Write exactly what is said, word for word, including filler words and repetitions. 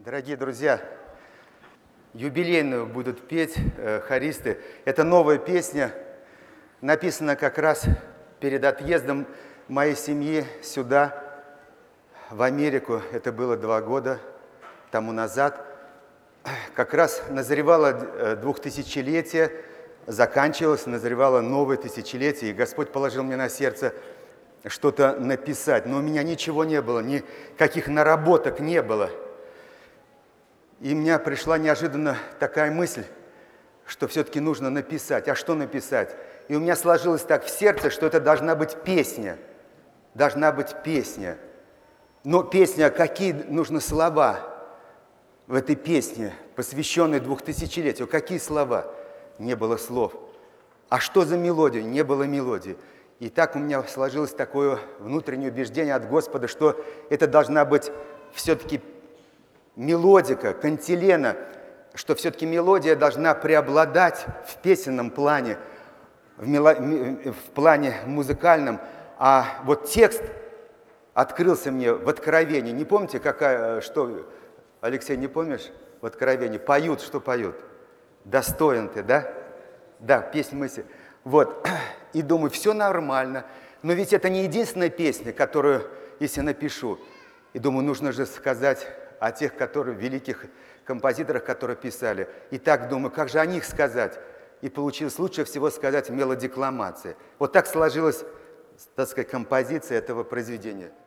Дорогие друзья, юбилейную будут петь э, хористы. Это новая песня, написана как раз перед отъездом моей семьи сюда, в Америку. Это было два года тому назад. Как раз назревало двухтысячелетие, заканчивалось, назревало новое тысячелетие, и Господь положил мне на сердце что-то написать. Но у меня ничего не было, никаких наработок не было. И у меня пришла неожиданно такая мысль, что все-таки нужно написать. А что написать? И у меня сложилось так в сердце, что это должна быть песня. Должна быть песня. Но песня, какие нужны слова в этой песне, посвященной двухтысячелетию? Какие слова? Не было слов. А что за мелодия? Не было мелодии. И так у меня сложилось такое внутреннее убеждение от Господа, что это должна быть все-таки мелодика, кантилена, что все-таки мелодия должна преобладать в песенном плане, в, мело... в плане музыкальном, а вот текст открылся мне в Откровении. Не помните, какая, что, Алексей, не помнишь? В Откровении поют, что поют? Достоин ты, да? Да, песня Моисея. Вот, и думаю, все нормально, но ведь это не единственная песня, которую, если напишу, и думаю, нужно же сказать о тех, которые, великих композиторах, которые писали. И так думаю, как же о них сказать? И получилось лучше всего сказать мелодикламация. Вот так сложилась, так сказать, композиция этого произведения.